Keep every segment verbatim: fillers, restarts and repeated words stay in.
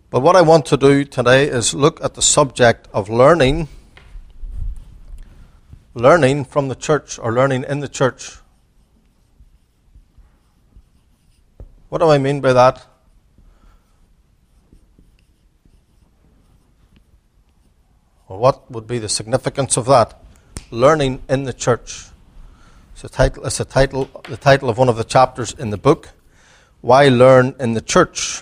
But what I want to do today is look at the subject of learning, learning from the church or learning in the church. What do I mean by that? Or what would be the significance of that? Learning in the church. It's a title. It's a title. The title of one of the chapters in the book. Why learn in the church?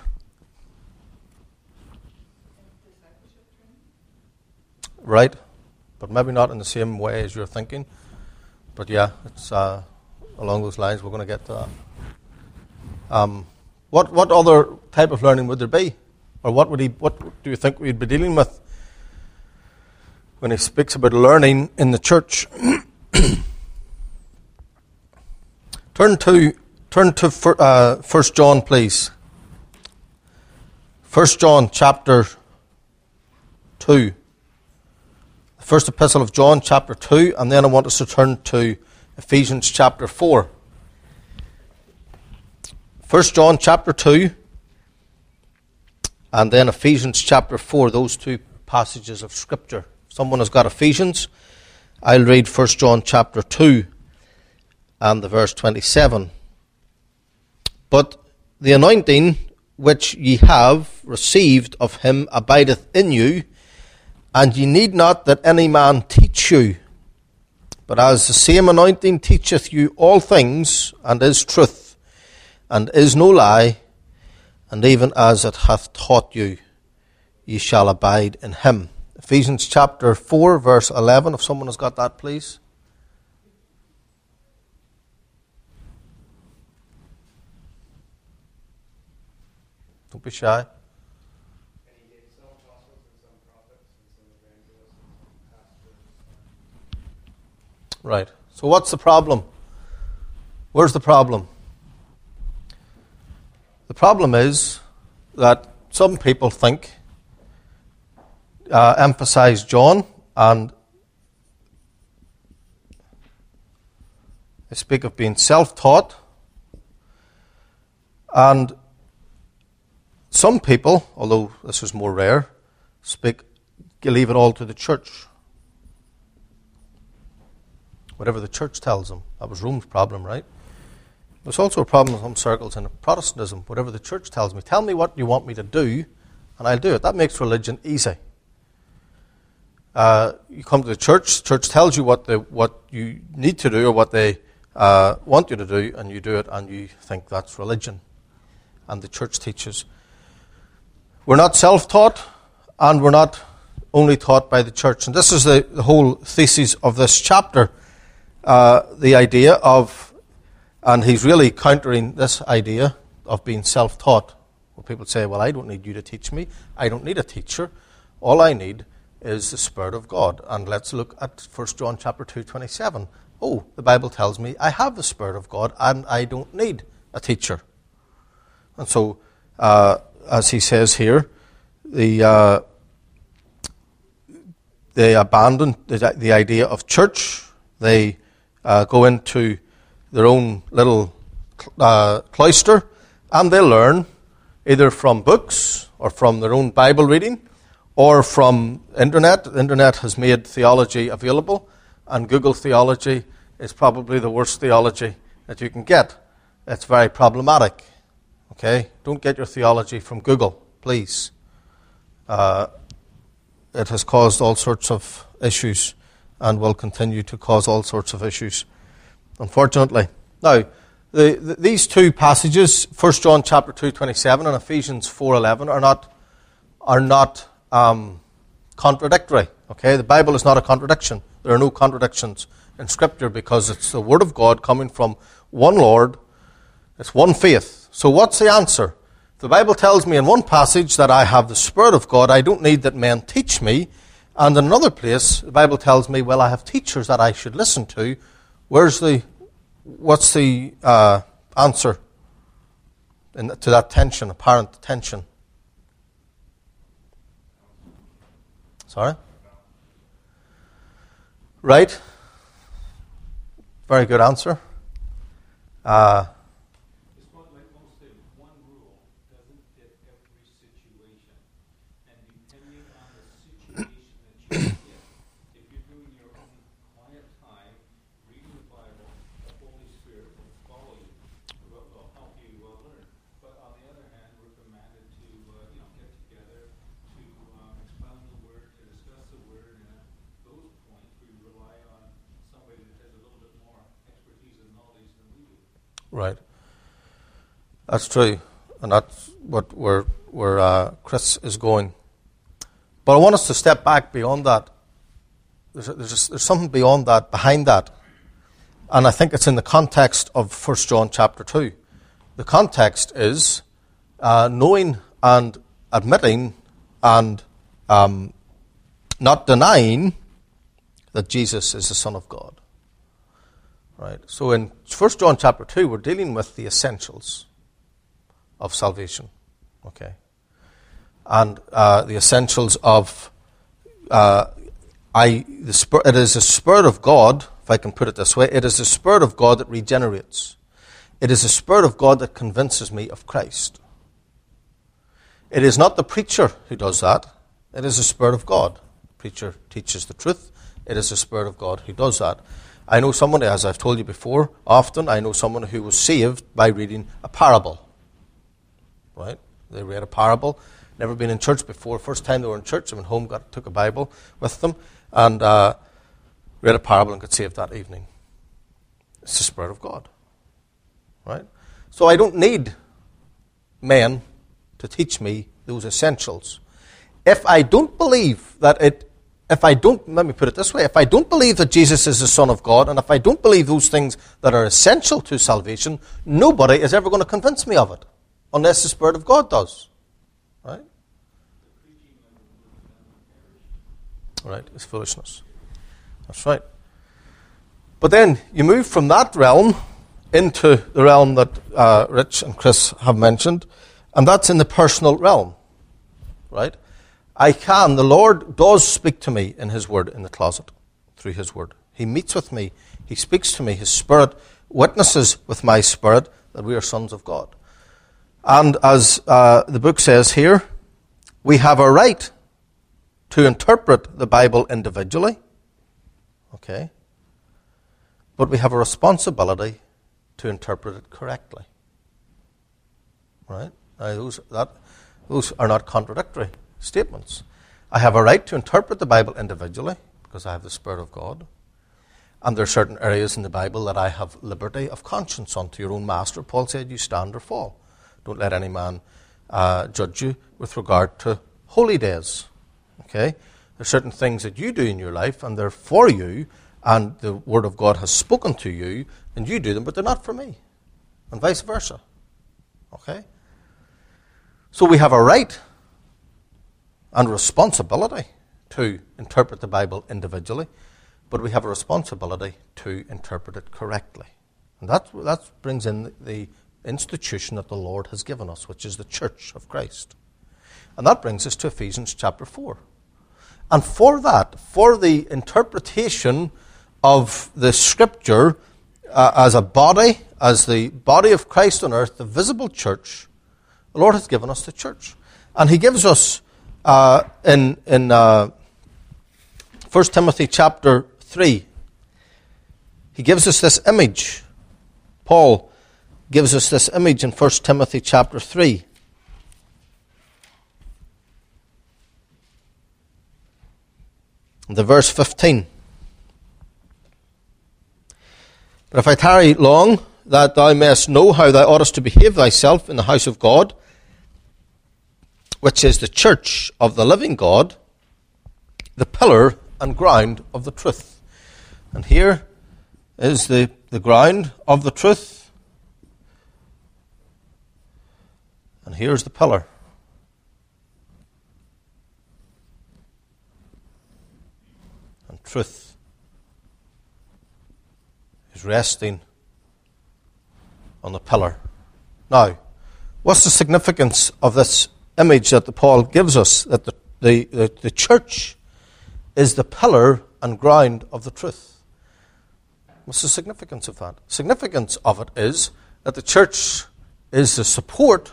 Right, but maybe not in the same way as you're thinking. But yeah, it's uh, along those lines. We're going to get to that. Um, what what other type of learning would there be, or what would he? What do you think we'd be dealing with when he speaks about learning in the church? turn to turn to uh, First John, please. First John chapter two. First epistle of John, chapter two, and then I want us to turn to Ephesians chapter four. First John chapter two, and then Ephesians chapter four, those two passages of Scripture. If someone has got Ephesians, I'll read First John chapter two, and the verse twenty-seven. But the anointing which ye have received of him abideth in you, and ye need not that any man teach you. But as the same anointing teacheth you all things, and is truth, and is no lie, and even as it hath taught you, ye shall abide in him. Ephesians chapter four, verse eleven, if someone has got that, please. Don't be shy. Right. So what's the problem? Where's the problem? The problem is that some people think, uh, emphasize John, and they speak of being self-taught, and some people, although this is more rare, speak, leave it all to the church. Whatever the church tells them. That was Rome's problem, right? There's also a problem in some circles in Protestantism. Whatever the church tells me. Tell me what you want me to do, and I'll do it. That makes religion easy. Uh, you come to the church, the church tells you what they, what you need to do or what they uh, want you to do, and you do it, and you think that's religion. And the church teaches. We're not self-taught, and we're not only taught by the church. And this is the, the whole thesis of this chapter. Uh, the idea of, and he's really countering this idea of being self-taught. Where people say, well, I don't need you to teach me. I don't need a teacher. All I need is the Spirit of God. And let's look at First John chapter two, twenty-seven. Oh, the Bible tells me I have the Spirit of God and I don't need a teacher. And so, uh, as he says here, the uh, they abandon the, the idea of church. They Uh, go into their own little uh, cloister, and they learn either from books or from their own Bible reading or from internet. The internet has made theology available, and Google theology is probably the worst theology that you can get. It's very problematic. Okay? Don't get your theology from Google, please. Uh, it has caused all sorts of issues and will continue to cause all sorts of issues, unfortunately. Now, the, the, these two passages, First John chapter two, twenty-seven and Ephesians four, eleven, are not are not um, contradictory. Okay, the Bible is not a contradiction. There are no contradictions in Scripture because it's the Word of God coming from one Lord. It's one faith. So what's the answer? The Bible tells me in one passage that I have the Spirit of God. I don't need that men teach me. And in another place, the Bible tells me, well, I have teachers that I should listen to. Where's the, what's the uh, answer in, to that tension, apparent tension? Sorry? Right? Very good answer. Uh, It's like most things, one rule doesn't fit every situation. Right. That's true. And that's what where, where uh, Chris is going. But I want us to step back beyond that. There's, a, there's, a, there's something beyond that, behind that. And I think it's in the context of First John chapter two. The context is uh, knowing and admitting and um, not denying that Jesus is the Son of God. Right. So in First John chapter two, we're dealing with the essentials of salvation. Okay. And uh, the essentials of uh, I. The Spirit. It is the Spirit of God, if I can put it this way. It is the Spirit of God that regenerates. It is the Spirit of God that convinces me of Christ. It is not the preacher who does that. It is the Spirit of God. The preacher teaches the truth. It is the Spirit of God who does that. I know someone, as I've told you before, often I know someone who was saved by reading a parable. Right? They read a parable, never been in church before. First time they were in church, they went home, got took a Bible with them, and uh, read a parable and got saved that evening. It's the Spirit of God. Right? So I don't need men to teach me those essentials. If I don't believe that it If I don't, let me put it this way, if I don't believe that Jesus is the Son of God, and if I don't believe those things that are essential to salvation, nobody is ever going to convince me of it, unless the Spirit of God does. Right? Right, it's foolishness. That's right. But then you move from that realm into the realm that uh, Rich and Chris have mentioned, and that's in the personal realm. Right? I can, the Lord does speak to me in His Word in the closet, through His Word. He meets with me. He speaks to me. His Spirit witnesses with my spirit that we are sons of God. And as uh, the book says here, we have a right to interpret the Bible individually, okay, but we have a responsibility to interpret it correctly. Right? Now, those, that, those are not contradictory statements. I have a right to interpret the Bible individually because I have the Spirit of God. And there are certain areas in the Bible that I have liberty of conscience on. To your own master, Paul said, you stand or fall. Don't let any man uh, judge you with regard to holy days. Okay? There are certain things that you do in your life and they're for you and the Word of God has spoken to you and you do them, but they're not for me. And vice versa. Okay? So we have a right and responsibility to interpret the Bible individually, but we have a responsibility to interpret it correctly. And that, that brings in the, the institution that the Lord has given us, which is the Church of Christ. And that brings us to Ephesians chapter four. And for that, for the interpretation of the Scripture uh, as a body, as the body of Christ on earth, the visible church, the Lord has given us the church. And He gives us Uh, in in uh, First Timothy chapter three, he gives us this image. Paul gives us this image in First Timothy chapter three. The verse fifteen. But if I tarry long, that thou mayest know how thou oughtest to behave thyself in the house of God, which is the church of the living God, the pillar and ground of the truth. And here is the, the ground of the truth. And here's the pillar. And truth is resting on the pillar. Now, what's the significance of this image that the Paul gives us, that the, the, the, the church is the pillar and ground of the truth? What's the significance of that? Significance of it is that the church is the support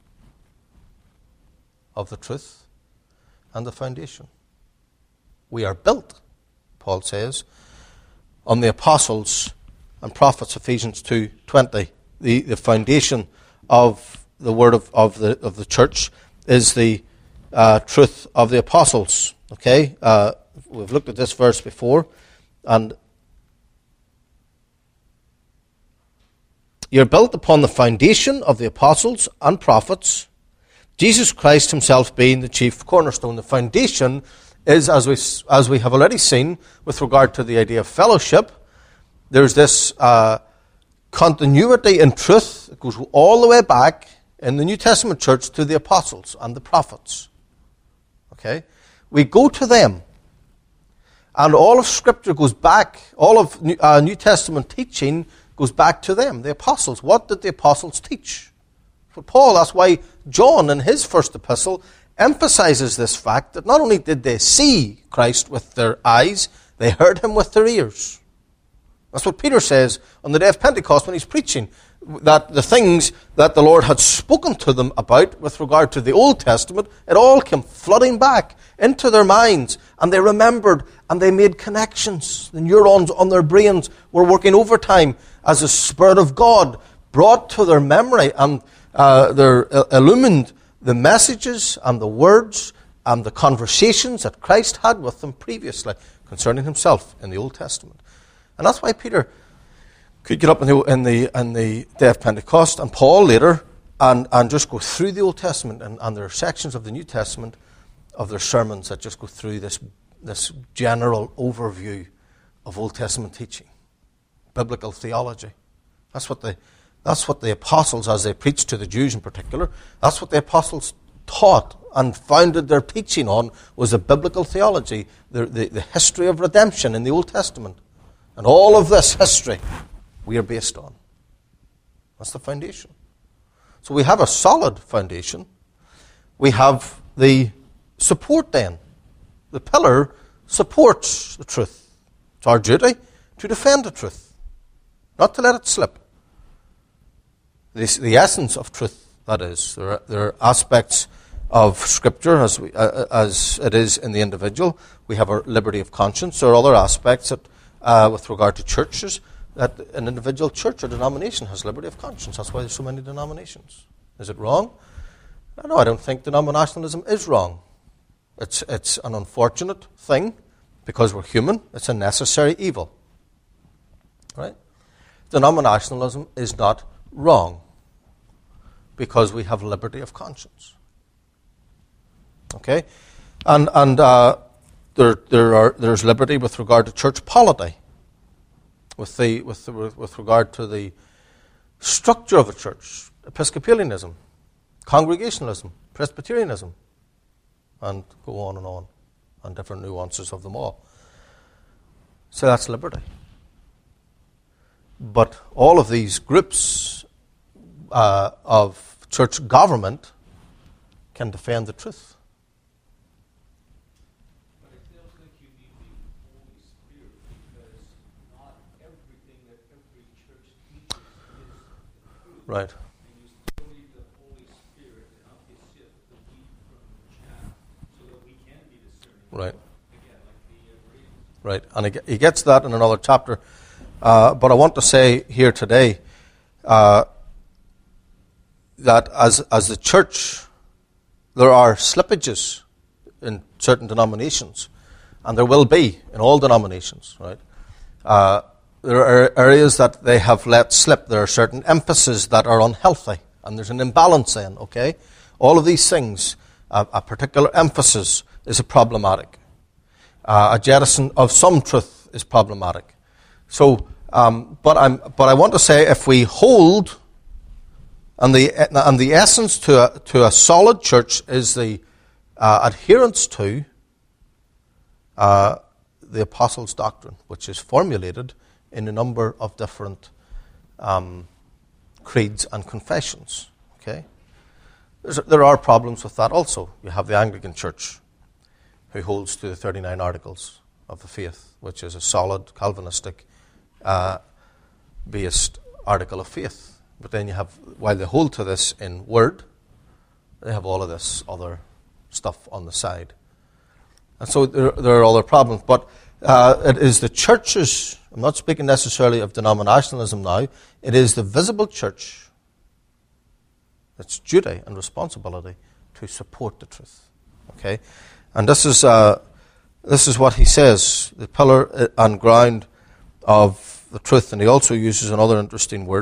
of the truth and the foundation. We are built, Paul says, on the apostles and prophets, Ephesians two twenty. The, the foundation of the word of, of the of the church is the uh, truth of the apostles. Okay, uh, we've looked at this verse before, and You're built upon the foundation of the apostles and prophets, Jesus Christ himself being the chief cornerstone. The foundation is, as we, as we have already seen, with regard to the idea of fellowship, there's this uh, continuity in truth that goes all the way back in the New Testament church to the apostles and the prophets. Okay? We go to them. And all of Scripture goes back, all of New, uh, New Testament teaching goes back to them, the apostles. What did the apostles teach? For Paul, that's why John in his first epistle emphasizes this fact that not only did they see Christ with their eyes, they heard him with their ears. That's what Peter says on the day of Pentecost when he's preaching, that the things that the Lord had spoken to them about with regard to the Old Testament, it all came flooding back into their minds, and they remembered and they made connections. The neurons on their brains were working overtime as the Spirit of God brought to their memory and uh, their uh, illumined the messages and the words and the conversations that Christ had with them previously concerning himself in the Old Testament. And that's why Peter could get up in the, in the, in the day of Pentecost, and Paul later, and, and just go through the Old Testament, and, and there are sections of the New Testament of their sermons that just go through this, this general overview of Old Testament teaching, biblical theology. That's what the, that's what the apostles, as they preached to the Jews in particular, that's what the apostles taught and founded their teaching on, was a biblical theology, the, the, the history of redemption in the Old Testament. And all of this history we are based on. That's the foundation. So we have a solid foundation. We have the support then. The pillar supports the truth. It's our duty to defend the truth, not to let it slip. The, the essence of truth, that is. There are, there are aspects of Scripture, as, we, uh, as it is in the individual. We have our liberty of conscience. There are other aspects that, uh, with regard to churches, that an individual church or denomination has liberty of conscience. That's why there's so many denominations. Is it wrong? No, I don't think denominationalism is wrong. It's, it's an unfortunate thing because we're human. It's a necessary evil. Right? Denominationalism is not wrong because we have liberty of conscience. Okay? And, and uh, there, there are, there's liberty with regard to church polity. With, the, with, the, with regard to the structure of a church, Episcopalianism, Congregationalism, Presbyterianism, and go on and on, and different nuances of them all. So that's liberty. But all of these groups uh, of church government can defend the truth. Right. And you still need the Holy Spirit to help you sift the wheat from the chaff so that we can be discerning. Right. Again, like the uh, Bereans. Right. And he, he gets that in another chapter. Uh, but I want to say here today uh, that as as the church, there are slippages in certain denominations, and there will be in all denominations, right? Uh, There are areas that they have let slip. There are certain emphases that are unhealthy, and there's an imbalance then, okay? All of these things, uh, a particular emphasis is a problematic. Uh, a jettison of some truth is problematic. So, um, but I'm, but I want to say, if we hold, and the and the essence to a, to a solid church is the uh, adherence to uh, the apostles' doctrine, which is formulated in a number of different um, creeds and confessions. Okay, There's, there are problems with that also. You have the Anglican Church, who holds to the thirty-nine Articles of the Faith, which is a solid Calvinistic uh, based article of faith. But then you have, while they hold to this in word, they have all of this other stuff on the side. And so there, there are other problems. But uh, it is the churches, I'm not speaking necessarily of denominationalism now, it is the visible church, its duty and responsibility to support the truth. Okay? And this is uh, this is what he says, the pillar and ground of the truth. And he also uses another interesting word,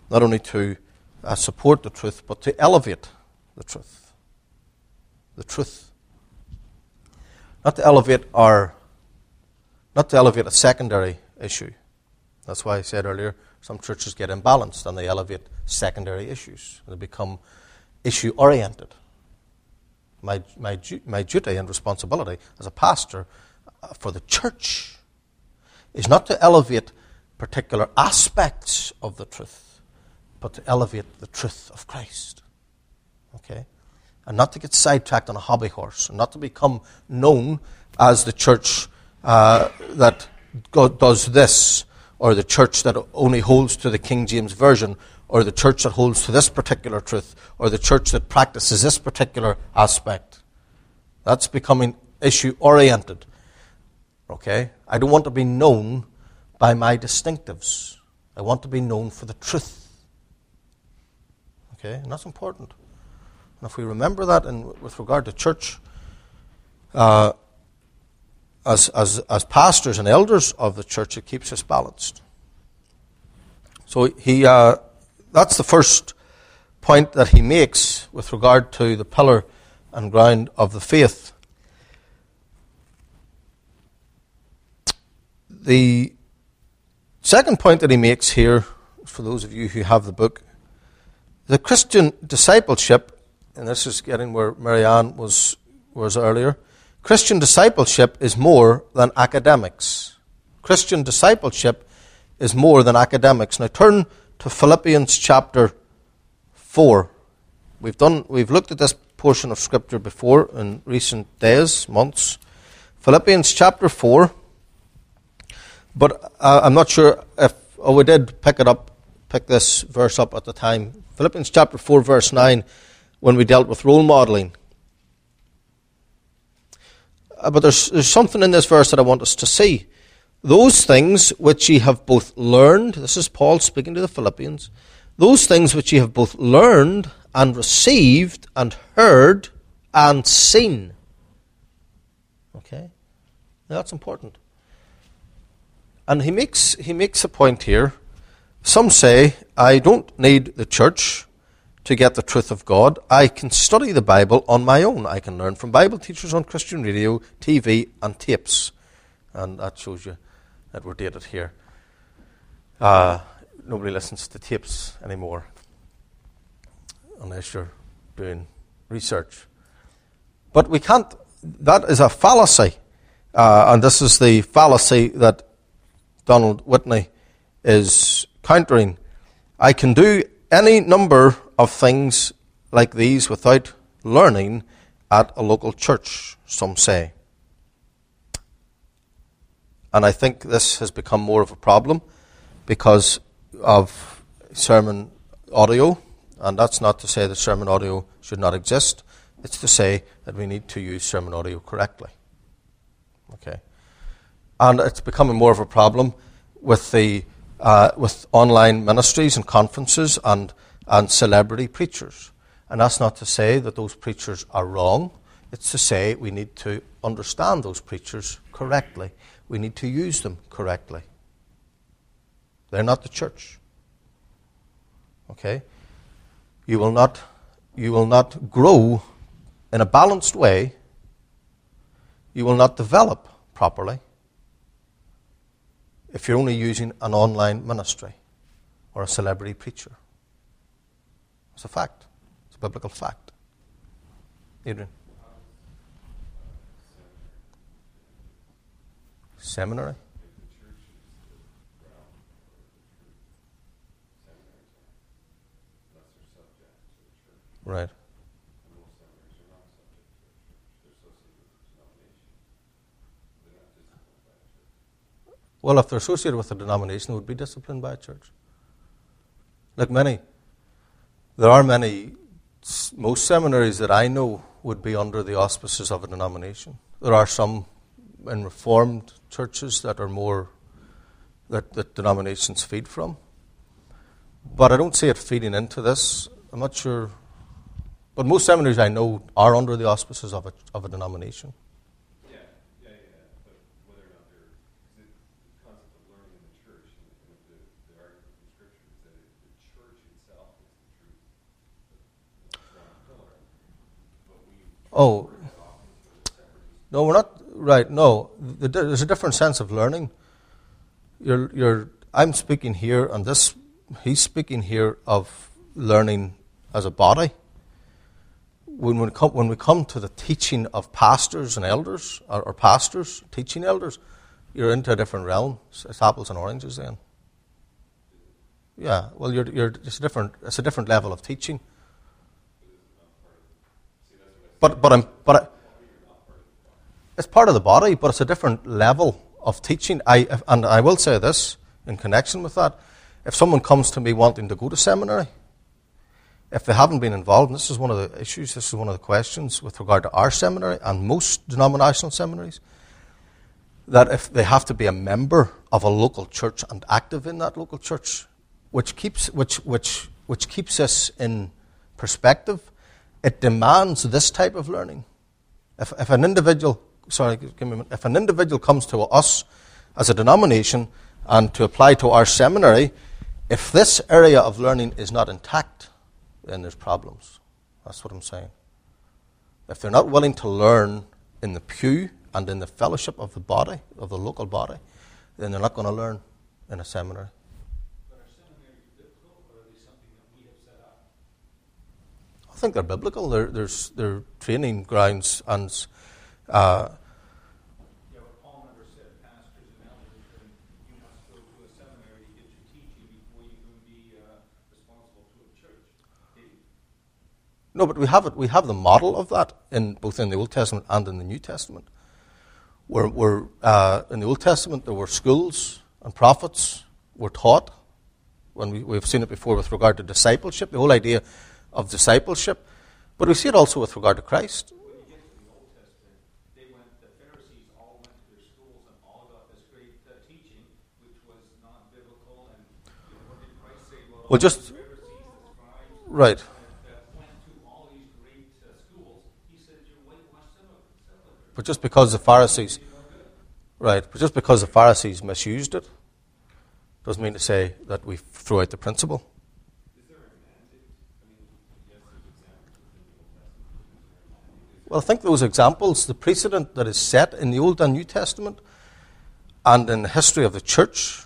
not only to uh, support the truth, but to elevate the truth. The truth. Not to elevate our, not to elevate a secondary issue. That's why I said earlier, some churches get imbalanced and they elevate secondary issues. They become issue-oriented. My, my, my duty and responsibility as a pastor for the church is not to elevate particular aspects of the truth, but to elevate the truth of Christ. Okay? And not to get sidetracked on a hobby horse, and not to become known as the church uh, that go, does this, or the church that only holds to the King James Version, or the church that holds to this particular truth, or the church that practices this particular aspect. That's becoming issue-oriented. Okay? I don't want to be known by my distinctives. I want to be known for the truth. Okay? And that's important. And if we remember that in, with regard to church, uh, as, as, as pastors and elders of the church, it keeps us balanced. So he, uh, that's the first point that he makes with regard to the pillar and ground of the faith. The second point that he makes here, for those of you who have the book, the Christian discipleship, and this is getting where Marianne was, was earlier, Christian discipleship is more than academics. Christian discipleship is more than academics. Now turn to Philippians chapter four. We've done, we've looked at this portion of Scripture before in recent days, months. Philippians chapter four. But uh, I'm not sure if, oh, we did pick it up, pick this verse up at the time. Philippians chapter four, verse nine, when we dealt with role modeling. Uh, but there's, there's something in this verse that I want us to see. Those things which ye have both learned, this is Paul speaking to the Philippians, those things which ye have both learned and received and heard and seen. Okay? Now that's important. And he makes he makes a point here. Some say, I don't need the church to get the truth of God. I can study the Bible on my own. I can learn from Bible teachers on Christian radio, T V, and tapes. And that shows you that we're dated here. Uh, nobody listens to tapes anymore, unless you're doing research. But we can't, that is a fallacy. Uh, and this is the fallacy that Donald Whitney is countering. I can do any number of things like these without learning at a local church, some say. And I think this has become more of a problem because of sermon audio. And that's not to say that sermon audio should not exist. It's to say that we need to use sermon audio correctly. Okay. And it's becoming more of a problem with the uh, with online ministries and conferences and, and celebrity preachers. And that's not to say that those preachers are wrong. It's to say we need to understand those preachers correctly. We need to use them correctly. They're not the church. Okay? You will not, you will not grow in a balanced way. You will not develop properly if you're only using an online ministry or a celebrity preacher. It's a fact. It's a biblical fact. Adrian? Seminary? Right. Well, if they're associated with a denomination, they would be disciplined by a church. Like many, there are many, most seminaries that I know would be under the auspices of a denomination. There are some in Reformed churches that are more, that, that denominations feed from. But I don't see it feeding into this. I'm not sure. But most seminaries I know are under the auspices of a, of a denomination. Yeah, yeah, yeah. But whether or not they're, the concept of learning in the church, and the, the argument from Scripture is that the church Oh, no, we're not, right, no. The, there's a different sense of learning. You're, you're, I'm speaking here, and this, he's speaking here of learning as a body. When we come, when we come to the teaching of pastors and elders, or, or pastors, teaching elders, you're into a different realm. It's, it's apples and oranges then. Yeah, well, you're, you're, it's, a different, it's a different level of teaching. But, but, I'm, but I, it's part of the body, but it's a different level of teaching. I, and I will say this in connection with that. If someone comes to me wanting to go to seminary, if they haven't been involved, and this is one of the issues, this is one of the questions with regard to our seminary and most denominational seminaries, that if they have to be a member of a local church and active in that local church, which keeps which which which keeps us in perspective, it demands this type of learning. If if an individual, sorry, give me a minute, if an individual comes to us as a denomination and to apply to our seminary, if this area of learning is not intact, then there's problems. That's what I'm saying. If they're not willing to learn in the pew and in the fellowship of the body, of the local body, then they're not going to learn in a seminary. But are seminaries biblical, or are they something that we have set up? I think they're biblical. They're, there's, they're training grounds and... Uh, Yeah, but Paul never said pastors and elders, and you must go to a seminary to get your teaching before you can be uh, responsible to a church. Did he? no, but we have it. We have the model of that in both in the Old Testament and in the New Testament. Where, where uh, in the Old Testament there were schools and prophets were taught. When we, we've seen it before with regard to discipleship, the whole idea of discipleship. But we see it also with regard to Christ. When you get to the Old Testament, they went, the Pharisees all went to their schools and all got this great uh, teaching, which was not biblical. And you know, what did Christ say about Well, all just- the Pharisees, the scribes, Right. that, that went to all these great uh, schools? He said, you're whitewashed sepulchres. But just because the Pharisees, right? But just because the Pharisees misused it, doesn't mean to say that we throw out the principle. Is there a mandate? I mean, yes, there's examples within the Old Testament. Is there a mandate? Well, I think those examples, the precedent that is set in the Old and New Testament and in the history of the church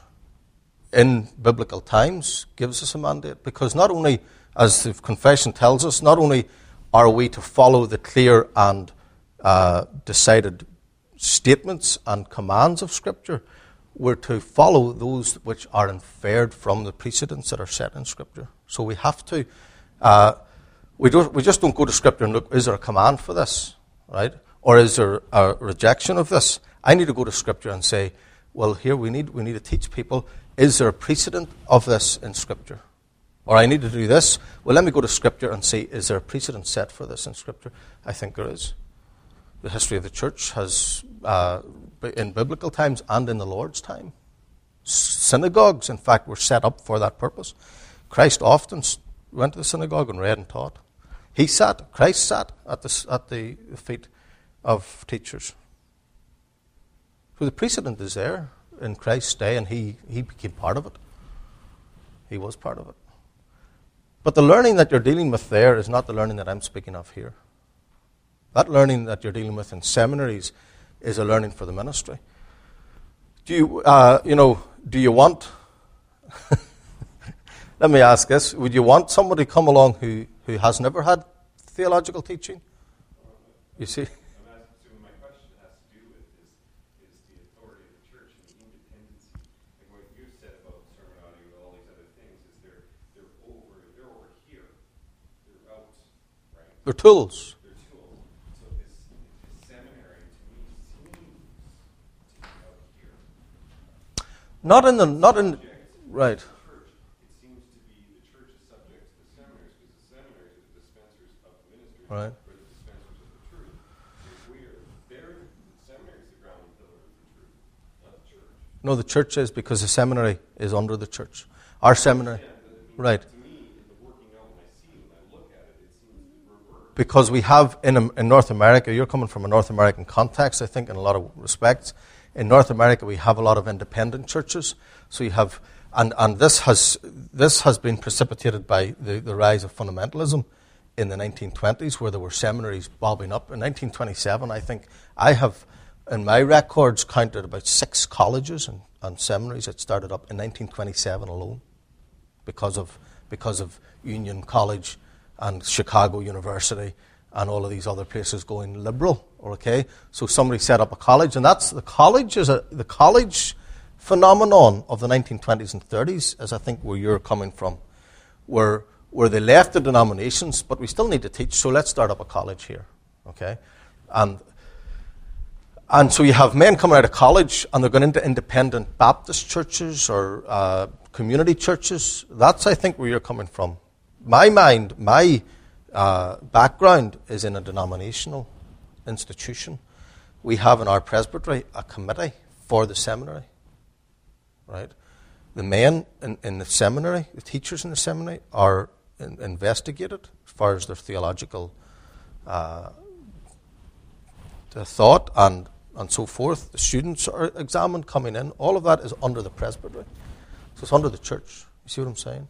in biblical times gives us a mandate. Because not only, as the confession tells us, not only are we to follow the clear and uh, decided statements and commands of Scripture, we're to follow those which are inferred from the precedents that are set in Scripture. So we have to... Uh, We don't. We just don't go to Scripture and look, is there a command for this, right? Or is there a rejection of this? I need to go to Scripture and say, well, here we need we need to teach people, is there a precedent of this in Scripture? Or I need to do this. Well, let me go to Scripture and see, is there a precedent set for this in Scripture? I think there is. The history of the church has, uh, in biblical times and in the Lord's time, synagogues, in fact, were set up for that purpose. Christ often went to the synagogue and read and taught. He sat, Christ sat at the, at the feet of teachers. So the precedent is there in Christ's day, and he, he became part of it. He was part of it. But the learning that you're dealing with there is not the learning that I'm speaking of here. That learning that you're dealing with in seminaries is a learning for the ministry. Do you, uh, you know, do you want... Let me ask this. Would you want somebody to come along who, who has never had theological teaching? You see? I'm asking, so my question has to do with is, is the authority of the church and the independency. Like what you said about sermon audio and all these other things, is they're, they're over they're over here. They're out, right? They're tools. They're tools. So this, this seminary to me seems to be out here. Not in the, not in, right. Right. For the dispensers of the truth. If we are there, the seminary is the ground and pillar of the truth, not the church. No, the church is, because the seminary is under the church. Our seminary, Yeah, but I mean, right. To me, in the working out, when I see it, when I look at it, it seems reversed. Because we have, in, in North America, you're coming from a North American context, I think, in a lot of respects. In North America, we have a lot of independent churches. So you have, and, and this has this has been precipitated by the, the rise of fundamentalism in the nineteen twenties where there were seminaries bobbing up. In nineteen twenty-seven, I think, I have, in my records, counted about six colleges and, and seminaries that started up in nineteen twenty-seven alone because of because of Union College and Chicago University and all of these other places going liberal. Okay, so somebody set up a college, and that's the college is a the college phenomenon of the nineteen twenties and thirties, as I think where you're coming from, where where they left the denominations, but we still need to teach, so let's start up a college here. Okay, and and so you have men coming out of college and they're going into independent Baptist churches or uh, community churches. That's, I think, where you're coming from. My mind, my uh, background is in a denominational institution. We have in our presbytery a committee for the seminary, right? The men in, in the seminary, the teachers in the seminary, are in, investigated as far as their theological uh, the thought and, and so forth. The students are examined coming in. All of that is under the presbytery. So it's under the church. You see what I'm saying?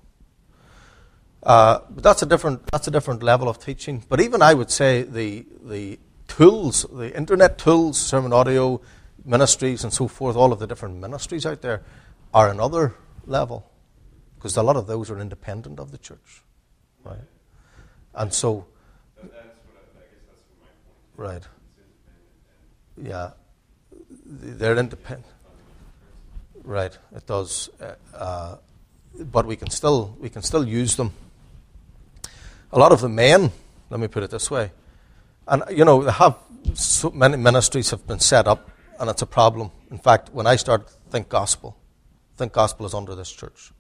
Uh, but that's a different that's a different level of teaching. But even I would say the the tools, the internet tools, sermon audio, ministries and so forth, all of the different ministries out there are another level, because a lot of those are independent of the church, right? And so, But that's what I, I guess that's what my point is. right, It's independent and yeah, they're independent, right? It does, uh, uh, but we can still we can still use them. A lot of the men, let me put it this way, and you know, they have so many ministries have been set up, and it's a problem. In fact, when I started Think Gospel, Think Gospel is under this church,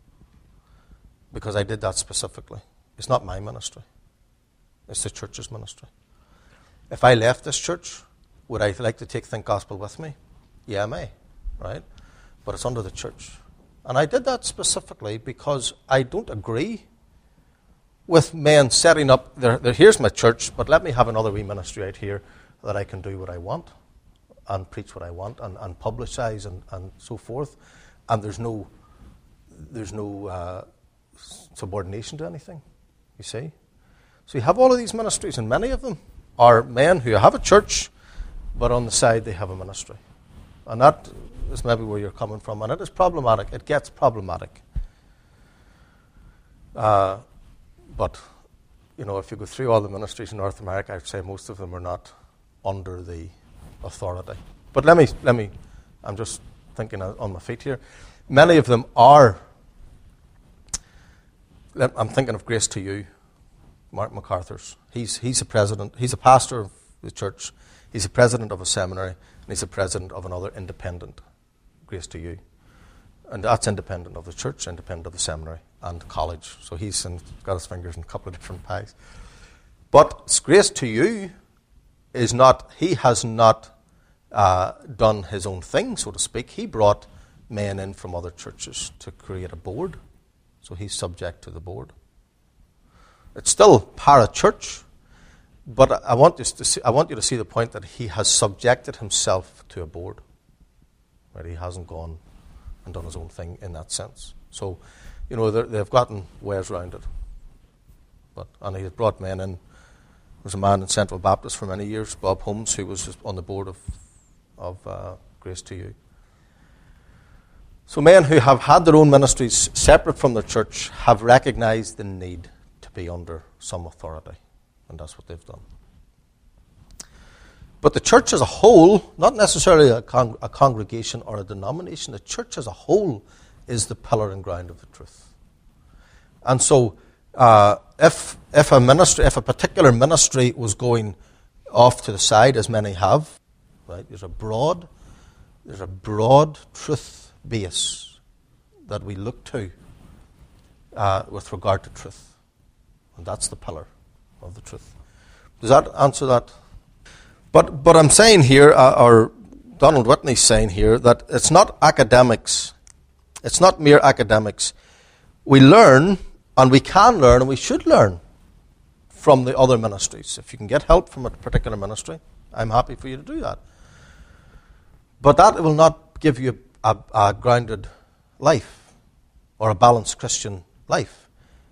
because I did that specifically. It's not my ministry. It's the church's ministry. If I left this church, would I like to take Think Gospel with me? Yeah, I may, right? But it's under the church. And I did that specifically because I don't agree with men setting up, their, their, here's my church, but let me have another wee ministry out here that I can do what I want and preach what I want and, and publicize and, and so forth. And there's no there's no uh, subordination to anything, you see. So you have all of these ministries, and many of them are men who have a church, but on the side they have a ministry. And that is maybe where you're coming from, and it is problematic. It gets problematic. Uh, but, you know, if you go through all the ministries in North America, I'd say most of them are not under the authority. But let me, let me, I'm just thinking on my feet here. Many of them are, I'm thinking of Grace to You, Mark MacArthur's. He's, he's a president, he's a pastor of the church, he's a president of a seminary, and he's a president of another independent, Grace to You. And that's independent of the church, independent of the seminary and college. So he's in, got his fingers in a couple of different pies. But Grace to You is not, he has not uh, done his own thing, so to speak. He brought men in from other churches to create a board. So he's subject to the board. It's still para-church, but I want, you to see, I want you to see the point that he has subjected himself to a board. Right? He hasn't gone and done his own thing in that sense. So, you know, they've gotten ways around it. But and he has brought men in. There was a man in Central Baptist for many years, Bob Holmes, who was on the board of, of uh, Grace to You. So men who have had their own ministries separate from their church have recognized the need to be under some authority. And that's what they've done. But the church as a whole, not necessarily a, con- a congregation or a denomination, the church as a whole is the pillar and ground of the truth. And so uh, if if a ministry, if a particular ministry was going off to the side, as many have, right, there's a broad, there's a broad truth base that we look to uh, with regard to truth. And that's the pillar of the truth. Does that answer that? But but I'm saying here, uh, or Donald Whitney's saying here, that it's not academics. It's not mere academics. We learn, and we can learn, and we should learn from the other ministries. If you can get help from a particular ministry, I'm happy for you to do that. But that will not give you a, a grounded life or a balanced Christian life.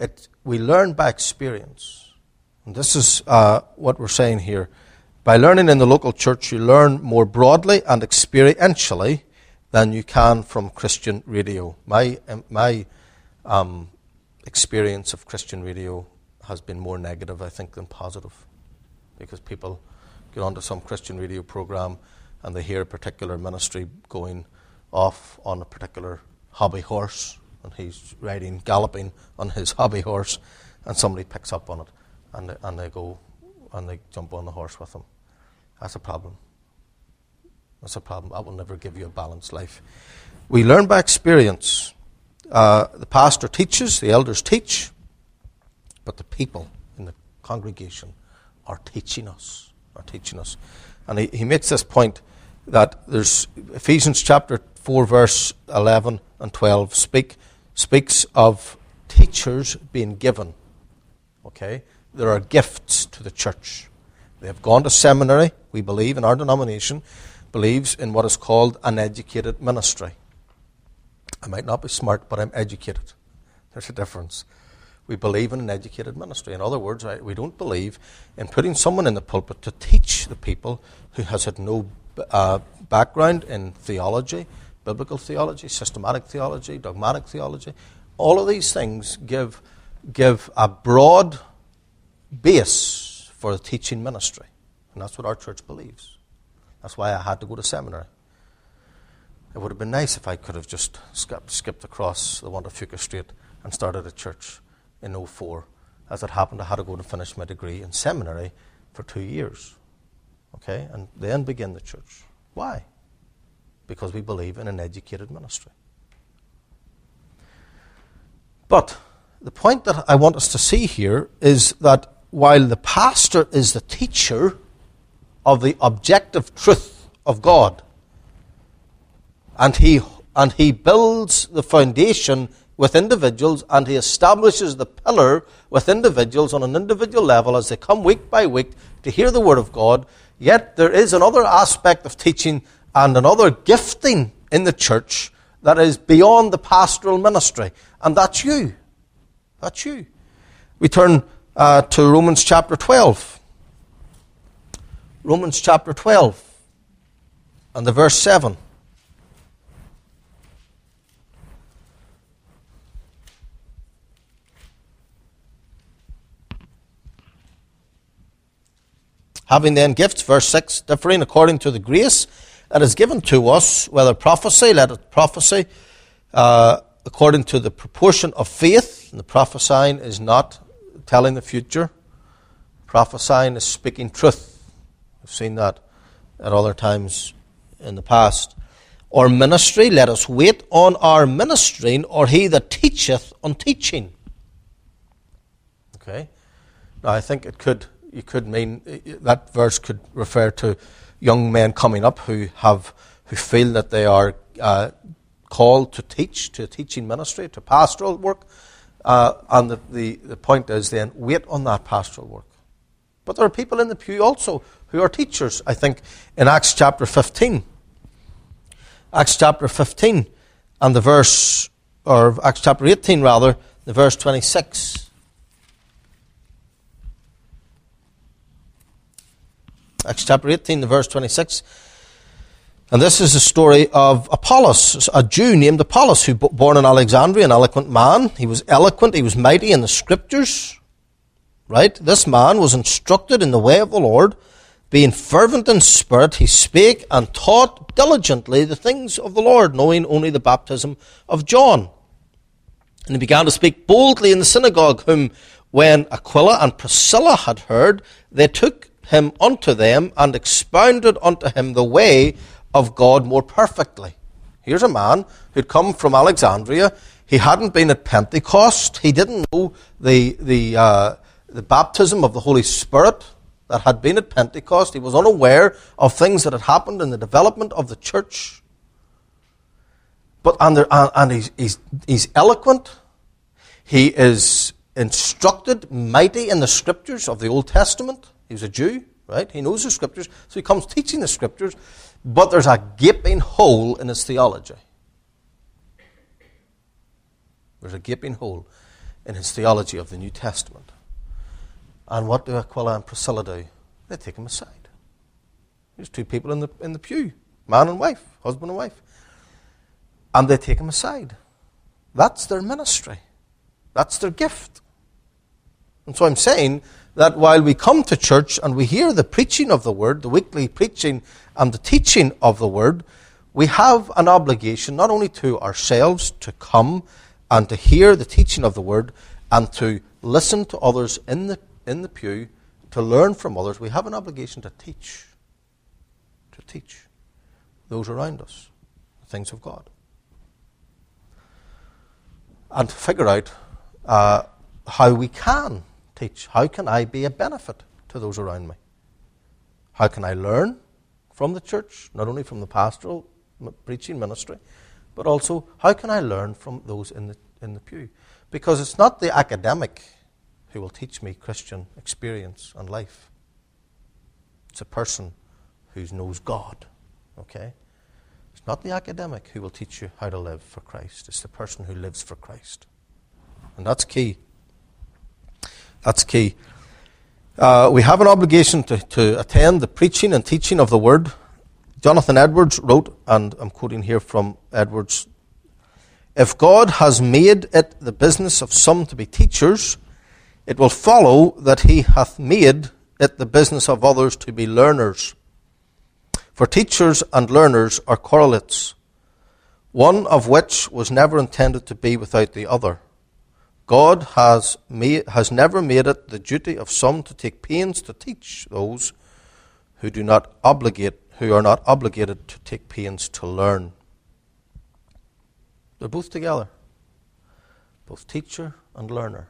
it, we learn by experience. And this is uh, what we're saying here. By learning in the local church, you learn more broadly and experientially than you can from Christian radio. My my um, experience of Christian radio has been more negative, I think, than positive. Because people get onto some Christian radio program and they hear a particular ministry going off on a particular hobby horse, and he's riding, galloping on his hobby horse, and somebody picks up on it, and they, and they go and they jump on the horse with him. That's a problem. That's a problem. That will never give you a balanced life. We learn by experience. Uh, the pastor teaches, the elders teach, but the people in the congregation are teaching us, are teaching us. And he, he makes this point that there's Ephesians chapter four, verse eleven and twelve speak speaks of teachers being given. Okay? There are gifts to the church. They have gone to seminary, we believe, in our denomination, believes in what is called an educated ministry. I might not be smart, but I'm educated. There's a difference. We believe in an educated ministry. In other words, right, we don't believe in putting someone in the pulpit to teach the people who has had no uh, background in theology, biblical theology, systematic theology, dogmatic theology. All of these things give, give a broad base for the teaching ministry. And that's what our church believes. That's why I had to go to seminary. It would have been nice if I could have just skipped, skipped across the Wantafuka Street and started a church in oh four. As it happened, I had to go and finish my degree in seminary for two years. Okay? And then begin the church. Why? Because we believe in an educated ministry. But the point that I want us to see here is that while the pastor is the teacher of the objective truth of God, and he and he builds the foundation with individuals, and he establishes the pillar with individuals on an individual level as they come week by week to hear the word of God, yet there is another aspect of teaching and another gifting in the church that is beyond the pastoral ministry, and that's you. That's you. We turn uh, to Romans chapter twelve. Romans chapter twelve and the verse seven. Having then gifts, verse six, differing according to the grace that is given to us, whether prophecy, let it prophesy, uh, according to the proportion of faith. And the prophesying is not telling the future. Prophesying is speaking truth. We've seen that at other times in the past. Or ministry, let us wait on our ministering, or he that teacheth on teaching. Okay? Now I think it could... You could mean, that verse could refer to young men coming up who have, who feel that they are uh, called to teach, to a teaching ministry, to pastoral work. Uh, and the, the, the point is then, wait on that pastoral work. But there are people in the pew also who are teachers. I think in Acts chapter fifteen, Acts chapter fifteen, and the verse, or Acts chapter eighteen rather, the verse twenty-six. Acts chapter eighteen, the verse twenty-six. And this is the story of Apollos, a Jew named Apollos, who born in Alexandria, an eloquent man. He was eloquent, he was mighty in the scriptures. Right? This man was instructed in the way of the Lord. Being fervent in spirit, he spake and taught diligently the things of the Lord, knowing only the baptism of John. And he began to speak boldly in the synagogue, whom when Aquila and Priscilla had heard, they took him unto them and expounded unto him the way of God more perfectly. Here's a man who'd come from Alexandria. He hadn't been at Pentecost. He didn't know the the uh, the baptism of the Holy Spirit that had been at Pentecost. He was unaware of things that had happened in the development of the church. But and, there, and, and he's, he's he's eloquent. He is instructed, mighty in the scriptures of the Old Testament. He's a Jew, right? He knows the scriptures, so he comes teaching the scriptures, but there's a gaping hole in his theology. There's a gaping hole in his theology of the New Testament. And what do Aquila and Priscilla do? They take him aside. There's two people in the in the pew, man and wife, husband and wife. And they take him aside. That's their ministry. That's their gift. And so I'm saying that while we come to church and we hear the preaching of the word, the weekly preaching and the teaching of the word, we have an obligation not only to ourselves to come and to hear the teaching of the word and to listen to others in the in the pew, to learn from others. We have an obligation to teach. To teach those around us the things of God. And to figure out uh, how we can teach. How can I be a benefit to those around me? How can I learn from the church, not only from the pastoral preaching ministry, but also how can I learn from those in the in the pew? Because it's not the academic who will teach me Christian experience and life. It's a person who knows God, okay? It's not the academic who will teach you how to live for Christ. It's the person who lives for Christ. And that's key. That's key. Uh, we have an obligation to, to attend the preaching and teaching of the Word. Jonathan Edwards wrote, and I'm quoting here from Edwards, "If God has made it the business of some to be teachers, it will follow that he hath made it the business of others to be learners. For teachers and learners are correlates, one of which was never intended to be without the other. God has made, has never made it the duty of some to take pains to teach those who do not obligate, who are not obligated to take pains to learn." They're both together, both teacher and learner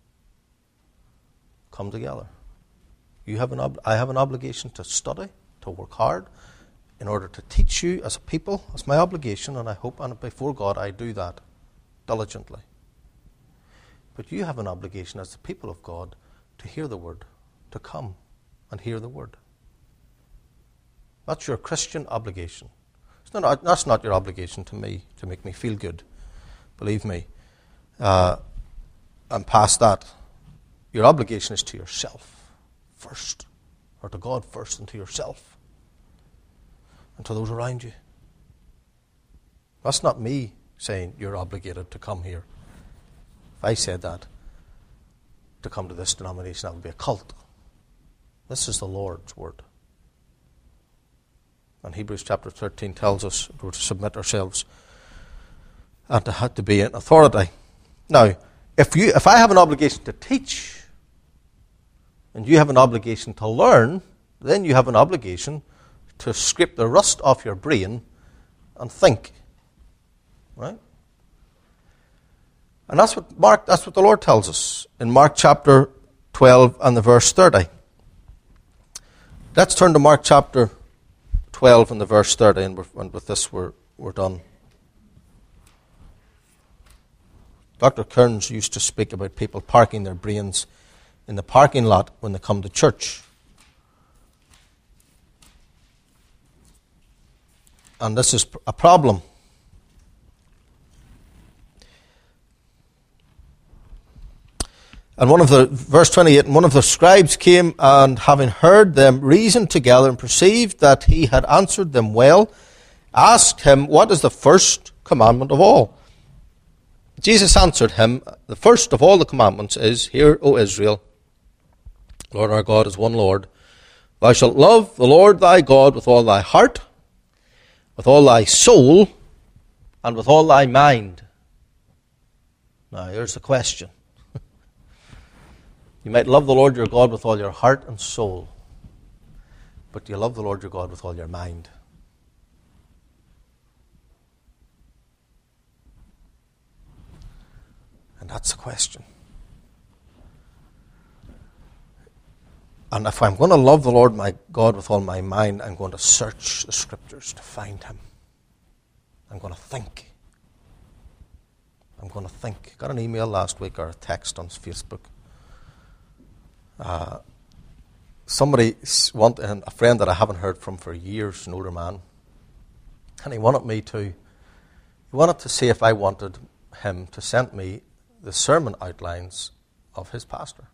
come together. You have an ob- I have an obligation to study, to work hard, in order to teach you as a people. It's my obligation, and I hope and before God I do that diligently. But you have an obligation as the people of God to hear the word, to come and hear the word. That's your Christian obligation. It's not, that's not your obligation to me, to make me feel good. Believe me, uh, I'm past that. Your obligation is to yourself first, or to God first, and to yourself, and to those around you. That's not me saying you're obligated to come here. If I said that, to come to this denomination, that would be a cult. This is the Lord's word. And Hebrews chapter thirteen tells us we're to submit ourselves and to have to be in authority. Now, if you, if I have an obligation to teach, and you have an obligation to learn, then you have an obligation to scrape the rust off your brain and think. Right? And that's what Mark, that's what the Lord tells us in Mark chapter twelve and the verse thirty. Let's turn to Mark chapter twelve and the verse thirty, and, we're, and with this we're, we're done. Doctor Kearns used to speak about people parking their brains in the parking lot when they come to church. And this is a problem. And one of the, verse twenty-eight, and one of the scribes came, and having heard them, reasoned together, and perceived that he had answered them well, asked him, "What is the first commandment of all?" Jesus answered him, "The first of all the commandments is, Hear, O Israel, Lord our God is one Lord. Thou shalt love the Lord thy God with all thy heart, with all thy soul, and with all thy mind." Now, here's the question. You might love the Lord your God with all your heart and soul, but do you love the Lord your God with all your mind? And that's the question. And if I'm going to love the Lord my God with all my mind, I'm going to search the Scriptures to find Him. I'm going to think. I'm going to think. Got an email last week or a text on Facebook. Uh, somebody wanted, a friend that I haven't heard from for years, an older man, and he wanted me to, he wanted to see if I wanted him to send me the sermon outlines of his pastor.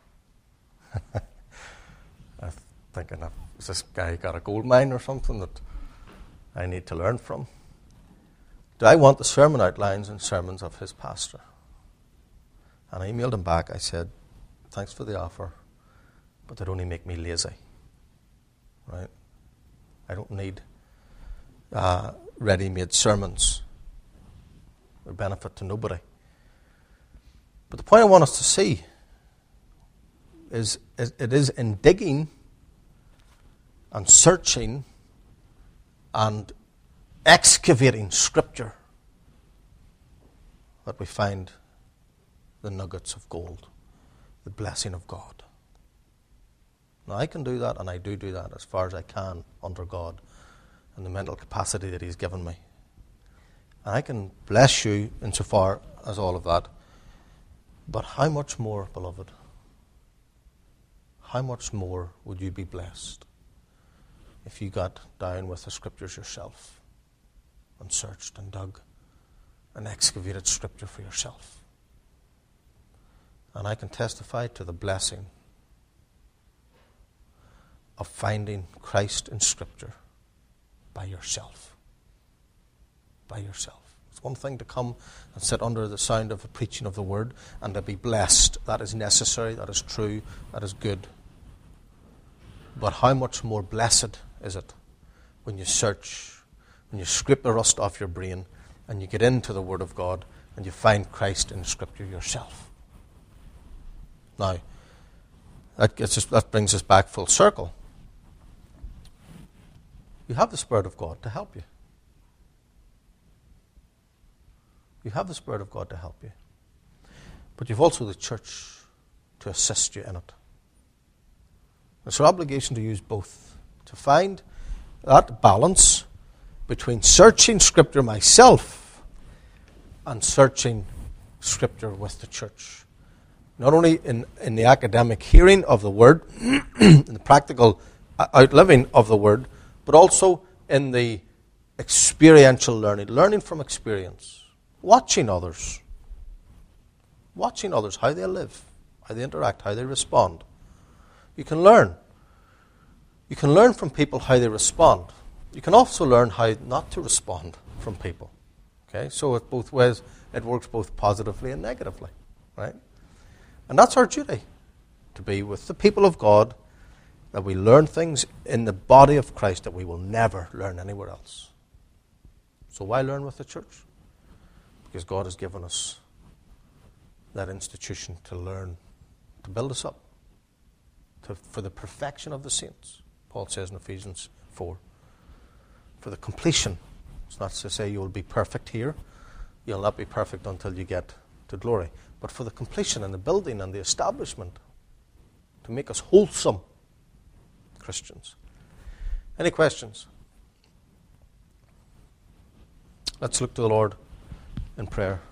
I'm thinking, is this guy got a gold mine or something that I need to learn from? Do I want the sermon outlines and sermons of his pastor? And I emailed him back. I said, thanks for the offer, but they'd only make me lazy. Right? I don't need uh, ready-made sermons. They're benefit to nobody. But the point I want us to see is, is it is in digging and searching and excavating Scripture that we find the nuggets of gold, the blessing of God. Now, I can do that, and I do do that as far as I can under God and the mental capacity that He's given me. And I can bless you insofar as all of that. But how much more, beloved? How much more would you be blessed if you got down with the Scriptures yourself and searched and dug and excavated Scripture for yourself? And I can testify to the blessing of finding Christ in Scripture by yourself. By yourself. It's one thing to come and sit under the sound of the preaching of the Word and to be blessed. That is necessary, that is true, that is good. But how much more blessed is it when you search, when you scrape the rust off your brain and you get into the Word of God and you find Christ in Scripture yourself. Now, that, gets us, that brings us back full circle. You have the Spirit of God to help you. You have the Spirit of God to help you. But you've also the church to assist you in it. It's our obligation to use both, to find that balance between searching Scripture myself and searching Scripture with the church. Not only in, in the academic hearing of the Word, in the practical outliving of the Word, but also in the experiential learning, learning from experience, watching others, watching others, how they live, how they interact, how they respond. You can learn. You can learn from people how they respond. You can also learn how not to respond from people. Okay, so it both ways, it works both positively and negatively, right? And that's our duty, to be with the people of God, that we learn things in the body of Christ that we will never learn anywhere else. So why learn with the church? Because God has given us that institution to learn, to build us up, to, for the perfection of the saints. Paul says in Ephesians four. For the completion. It's not to say you will be perfect here. You'll not be perfect until you get to glory. But for the completion and the building and the establishment, to make us wholesome Christians. Any questions? Let's look to the Lord in prayer.